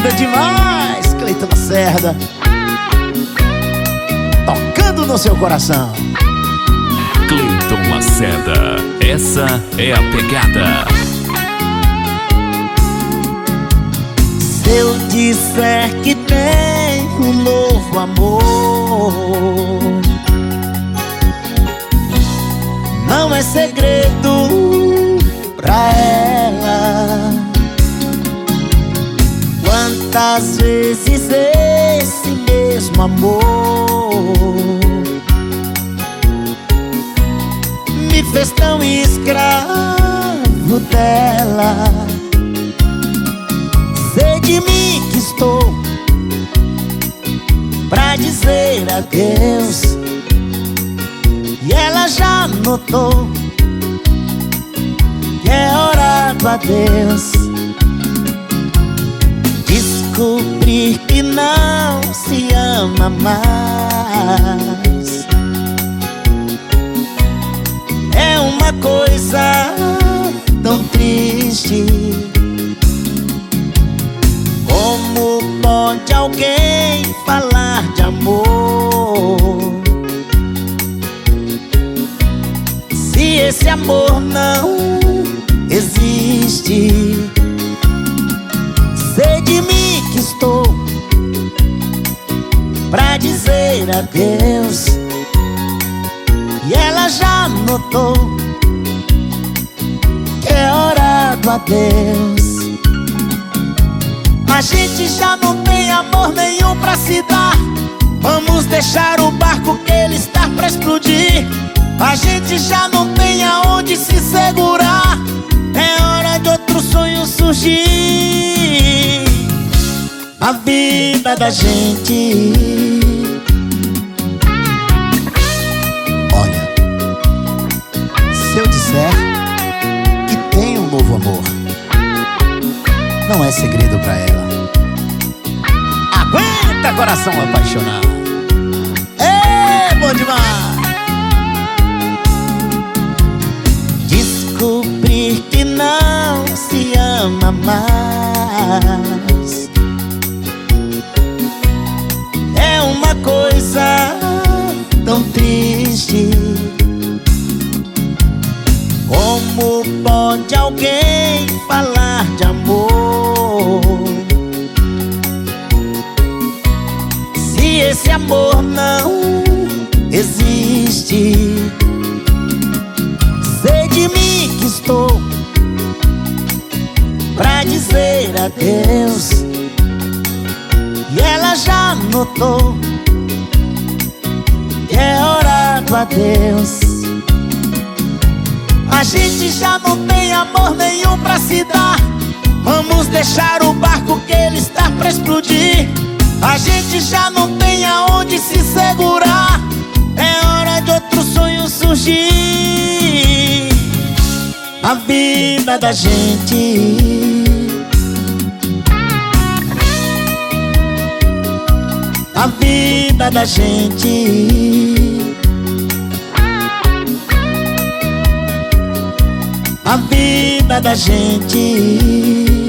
Linda demais, Cleiton Lacerda, tocando no seu coração. Cleiton Lacerda, essa é a pegada. Se eu disser que tem um novo amor, não é segredo pra ela. Quantas vezes esse mesmo amor me fez tão escravo dela. Sei de mim que estou pra dizer adeus, e ela já notou que é hora do adeus. Descobrir que não se ama mais é uma coisa tão triste. Como pode alguém falar de amor se esse amor não existe? Sei de mim que estou pra dizer adeus, e ela já notou que é hora do adeus. A gente já não tem amor nenhum pra se dar. Vamos deixar o barco que ele está pra explodir. A gente já não tem aonde se segurar. É hora de outro sonho surgir na vida da gente. Olha, se eu disser que tem um novo amor, não é segredo pra ela. Aguenta, coração apaixonado. É bom demais. Descobrir que não se ama mais é uma coisa tão triste. Como pode alguém falar de amor se esse amor não existe? Sei de mim que estou pra dizer adeus, e ela já notou que é hora do adeus. A gente já não tem amor nenhum pra se dar. Vamos deixar o barco que ele está pra explodir. A gente já não tem aonde se segurar. É hora de outro sonho surgir na vida da gente. Na vida da gente. Na vida da gente.